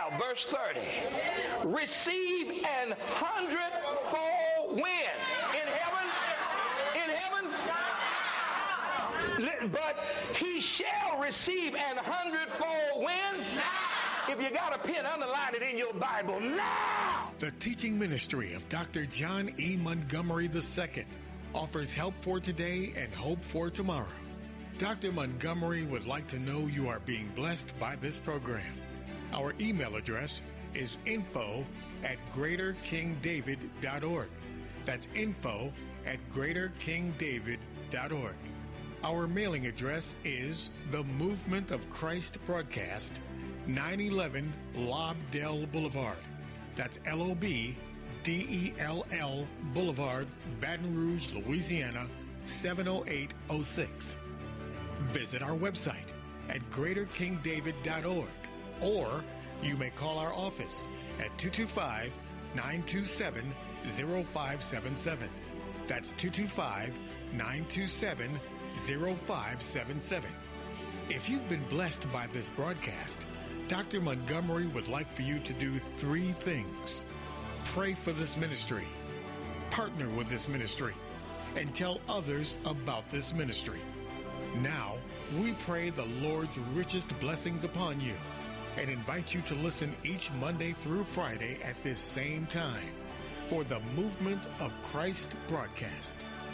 now, verse 30. Receive an hundredfold when? In heaven? In heaven? But he shall receive an hundredfold when? If you got a pen, underline it in your Bible now. The teaching ministry of Dr. John E. Montgomery II offers help for today and hope for tomorrow. Dr. Montgomery would like to know you are being blessed by this program. Our email address is info@greaterkingdavid.org. That's info@greaterkingdavid.org. Our mailing address is The Movement of Christ Broadcast, 911 Lobdell Boulevard. That's LOBDELL Boulevard, Baton Rouge, Louisiana, 70806. Visit our website at greaterkingdavid.org, or you may call our office at 225-927-0577. That's 225-927-0577. If you've been blessed by this broadcast, Dr. Montgomery would like for you to do 3 things. Pray for this ministry, partner with this ministry, and tell others about this ministry. Now, we pray the Lord's richest blessings upon you and invite you to listen each Monday through Friday at this same time for the Movement of Christ broadcast.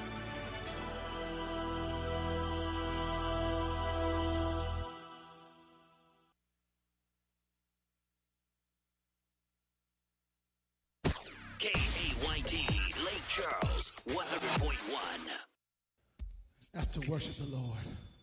KAYT, Lake Charles, 100.1. That's to worship the Lord.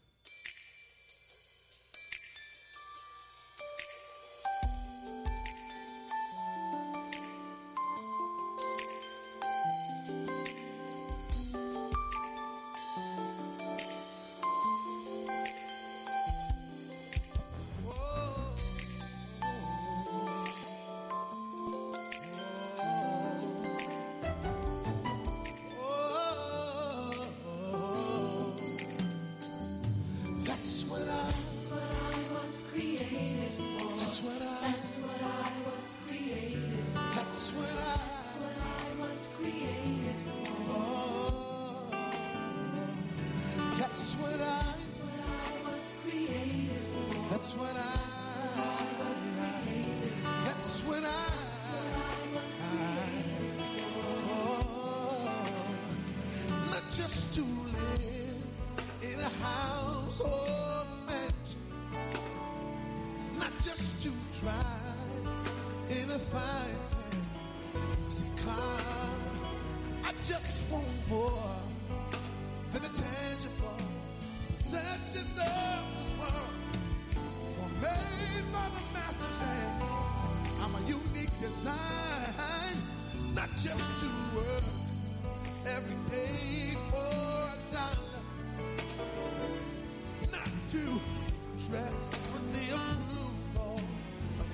Just to live in a house or mansion, not just to drive in a fine fancy car. I just want more than the tangible possessions of this world. For made by the master's hand, I'm a unique design, not just to work every day for $1, not to dress with the approval of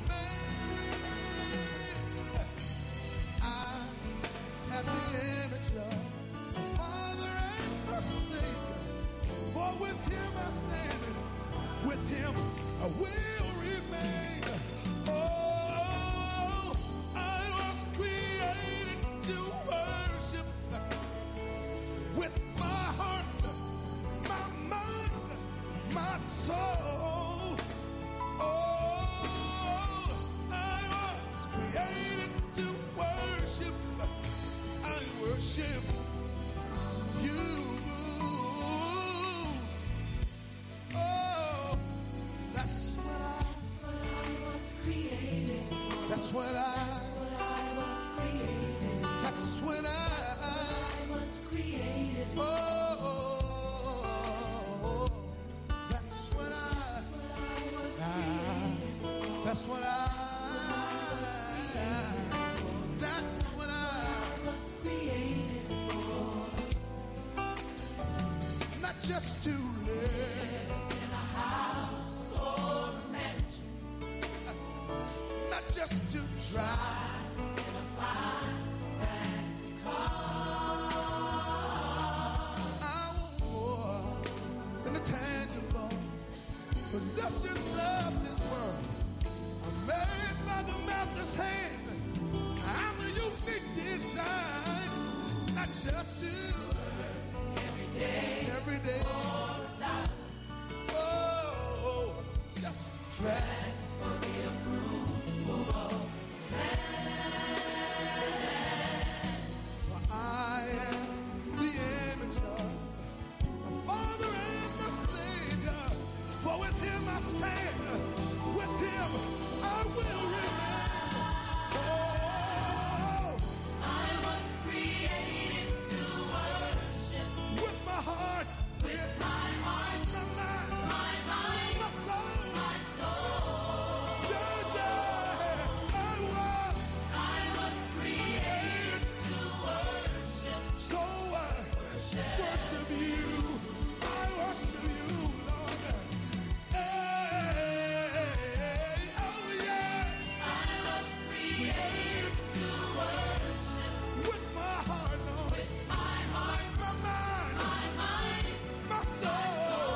man. I have the image of my Father and my Savior, for with Him I stand, with Him I will remain. Oh, I was created to worship with my heart, my mind, my soul. Oh, I was created to worship. I worship you. Oh, that's what I was created for. That's what I was created. That's what I was created for. Oh, that's what I was created for. That's what I was created for. Not just to live in a house or a mansion, not just to drive in a fine fancy car. I want more than the tangible possessions of this world. I'm made by the Father's hand. I'm a unique design, not just to every day, all the time. Oh, just transfer the approval of man. For I am the image of the Father and the Savior. For with Him I stand, with Him I will remain. Oh, I was created to worship with my heart, with my heart, my mind, my mind, my soul. my soul. Yeah, yeah, I was created to worship, so I worship you. I worship you, Lord. Hey, oh yeah. I was created to worship With my heart, Lord. with my heart, My mind, my mind, my soul.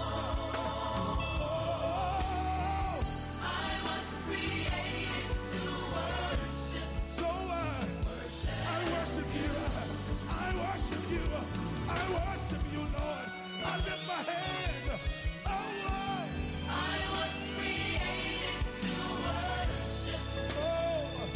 Oh, I was created to worship, so I worship you. I worship you. I worship you, Lord. I lift my hand. Oh, I was created to worship, oh,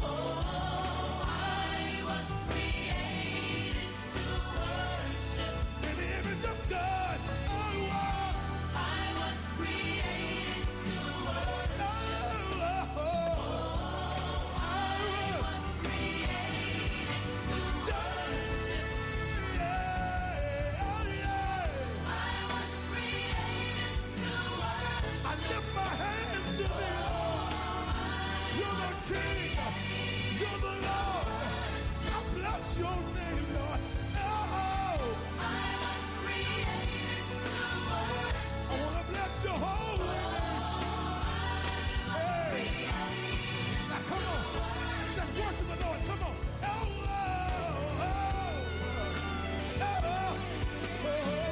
I was created to worship, in the image of God. Oh, I was created to worship, oh, I was created to worship, yeah, oh, yeah. I was created to worship, I lift my hand to thee, Lord. You're the King. You're the Lord. I bless your name, Lord. Oh, I was created to worship, I want to bless your holy name. Hey, now come on. Just worship the Lord. Come on. Oh, oh, oh, oh,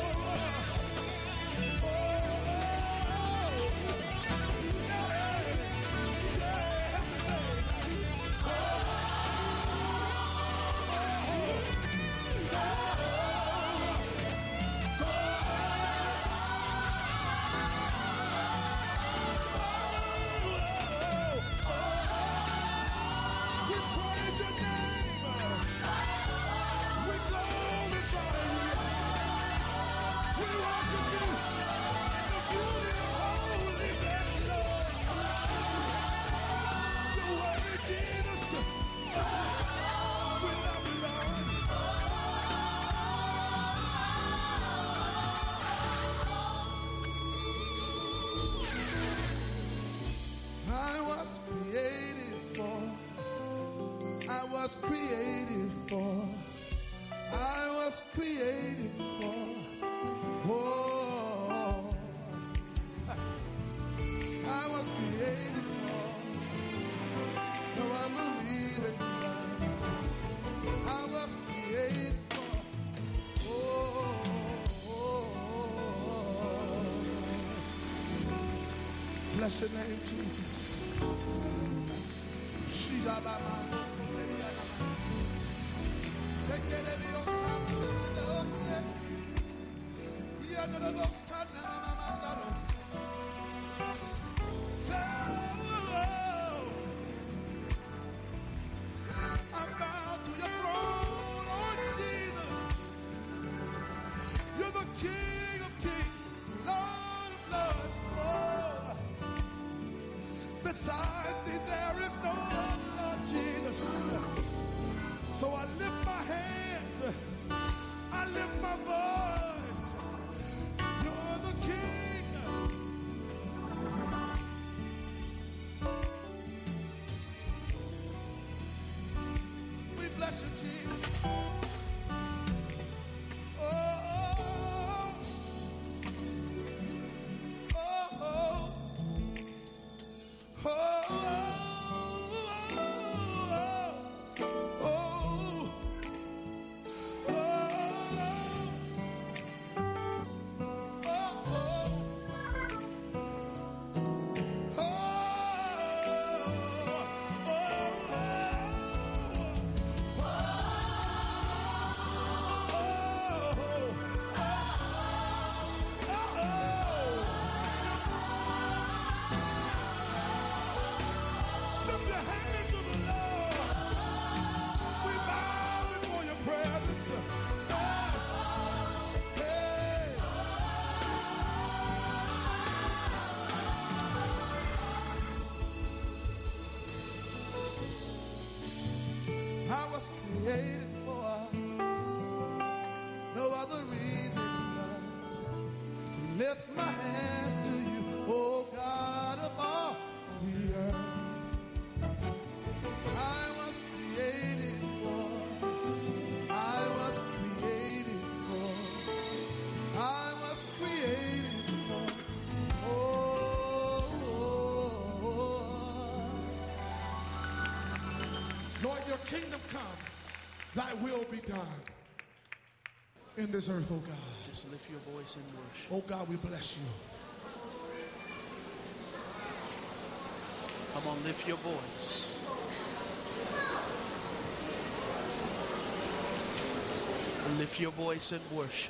we praise your name. We glorify you. We worship you in the beauty of holiness, Lord. You're worthy, Jesus. We love you, Lord. I was created for. I was created for. I was created for. Oh, I was created for. No other reason. I was created for. Bless your name, Jesus. I'm bound to your throne, Lord Jesus. You're the King of kings, Lord of lords. Oh, beside thee there is no other, Lord Jesus. So I lift my hands, I lift my voice. You're the King. We bless you, Jesus. Oh, oh, oh, oh, oh, oh, I was created for no other reason but to lift my hands to you, oh God of all the earth. I was created for, I was created for, I was created for, Lord, your kingdom come, thy will be done in this earth, oh God. Just lift your voice and worship. Oh God, we bless you. Come on, lift your voice. Lift your voice and worship.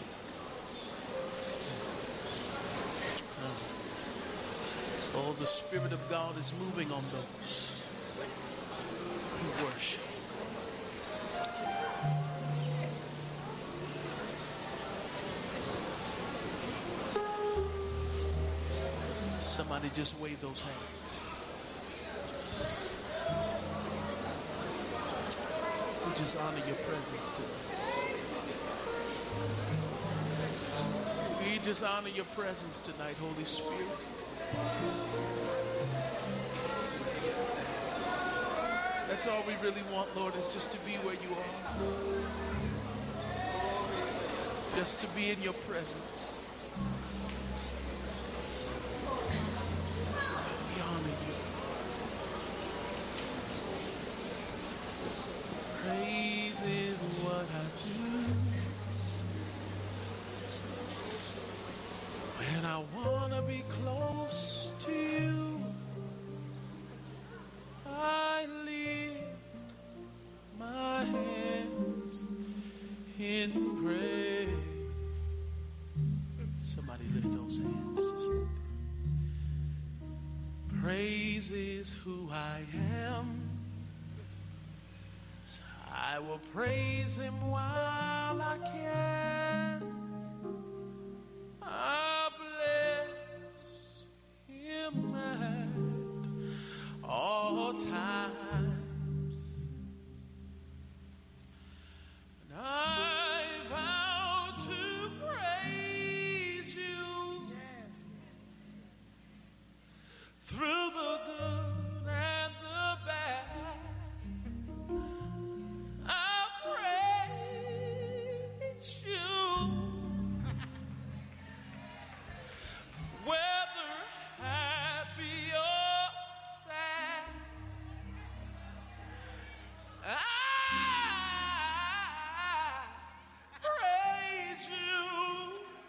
Oh, the Spirit of God is moving on those who worship. Somebody just wave those hands. We just honor your presence tonight. We just honor your presence tonight, Holy Spirit. That's all we really want, Lord, is just to be where you are. Just to be in your presence. We honor you. Praise is what I do when I want to be close to you. I lift my hands in praise. Somebody lift those hands. Just lift them. Praise is who I am. So I will praise him while I can. I'll bless him at all times. And I vow to praise you through the good and the bad. I'll praise you whether happy or sad. I praise you.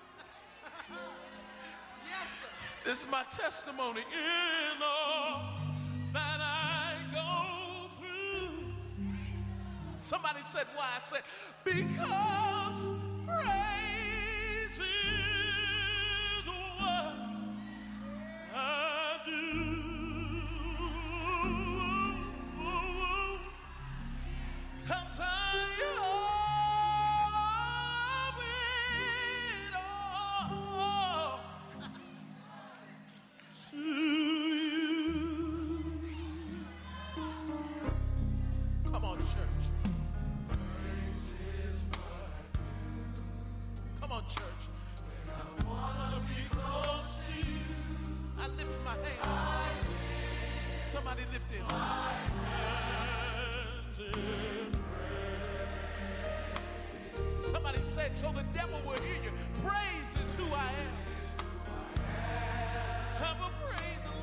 Yes, sir. This is my testimony in all that I go through. Somebody said why? I said because praise is what I do. 'Cause I owe it all to you. Come on, church. Come on, church. I wanna be close to you. I lift my hand. Somebody lift it. My hands in praise. Somebody said, so the devil will hear you. Praise is who I am. Have a praise.